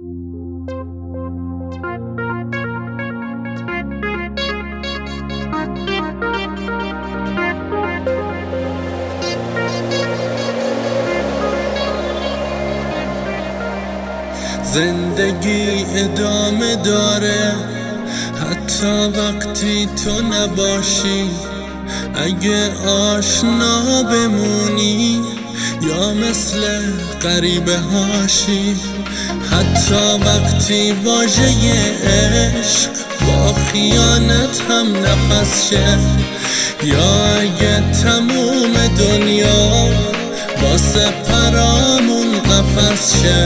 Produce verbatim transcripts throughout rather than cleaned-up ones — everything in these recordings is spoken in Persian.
زندگی ادامه داره حتی وقتی تو نباشی. اگه آشنا بمونی یا مثل غریبه هاشی، حتی وقتی واژه عشق با خیانت هم نفس شه، یا اگه تموم دنیا واسه پرامون قفس شه.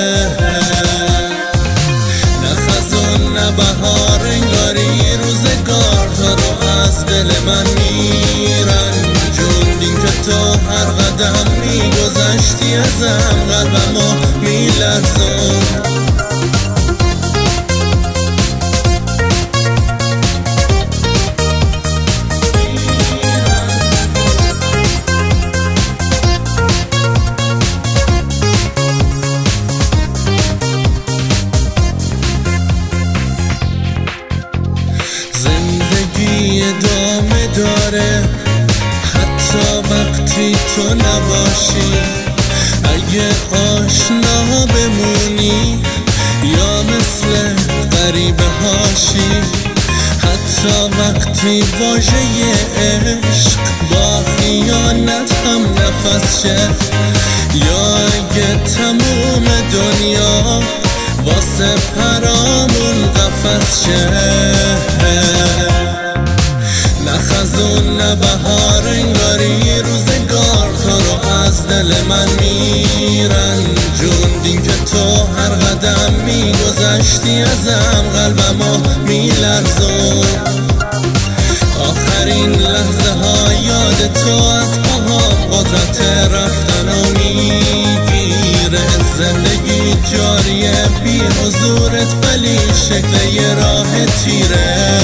نه خزون نه بهار، انگاری روزگارها رو از دل من میرن. جوندین که تو هر قدم میگذشتی ازم، قلبمو میلرزون. زندگی ادامه داره حتی وقتی تو نباشی. اگه آشنا بمونی یا مثل غریبه هاشی، حتی وقتی واژه عشق با خیانت هم نفس شه، یا اگه تموم دنیا واسه پرامون قفس شه. نه خزون نه بهار، انگاری روزگارها رو از دل من میرن. جوندین که تو هر قدم میگذشتی ازم، قلبمو میلرزون. آخرین لحظه ها یاد تو از پاهام قدرت رفتن و میگیره. زندگی جاریه بی حضورت، ولی شکل یه راه تیره.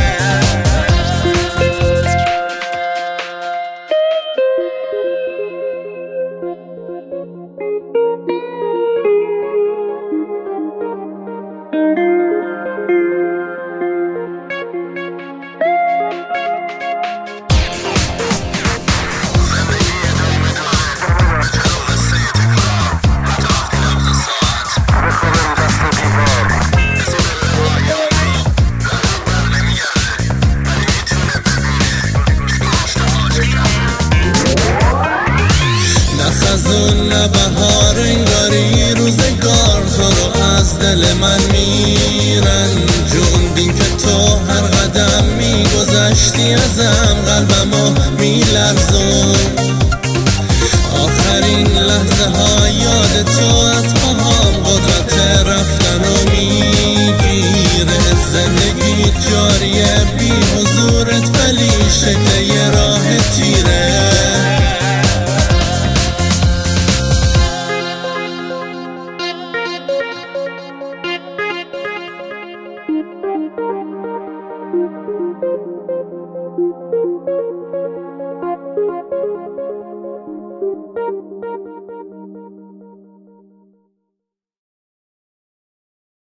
نه بهار، انگاری روزگارها رو از دل من میرن. جوندین که تو هر قدم میگذشتی ازم، قلبمو میلرزون. آخرین لحظه ها یاد تو از